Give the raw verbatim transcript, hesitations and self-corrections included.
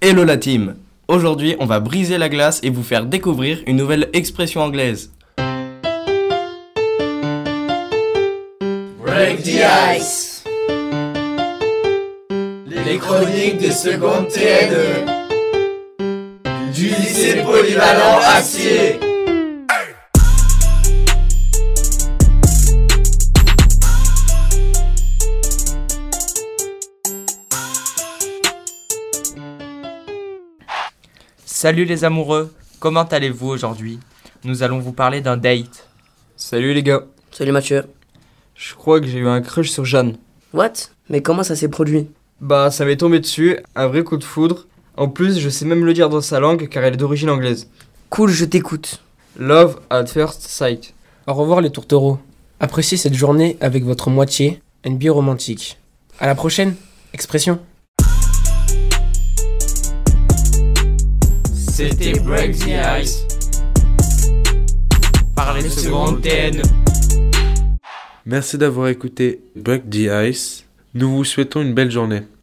Hello la team! Aujourd'hui, on va briser la glace et vous faire découvrir une nouvelle expression anglaise. Break the ice. Les chroniques de seconde T N E du lycée polyvalent Acier. Salut les amoureux, comment allez-vous aujourd'hui? Nous allons vous parler d'un date. Salut les gars. Salut Mathieu. Je crois que j'ai eu un crush sur Jeanne. What? Mais comment ça s'est produit? Bah ça m'est tombé dessus, un vrai coup de foudre. En plus je sais même le dire dans sa langue car elle est d'origine anglaise. Cool, je t'écoute. Love at first sight. Au revoir les tourtereaux. Appréciez cette journée avec votre moitié, une bière romantique. À la prochaine, expression. C'était Break the Ice. Parlez de seconde T N E. Merci d'avoir écouté Break the Ice. Nous vous souhaitons une belle journée.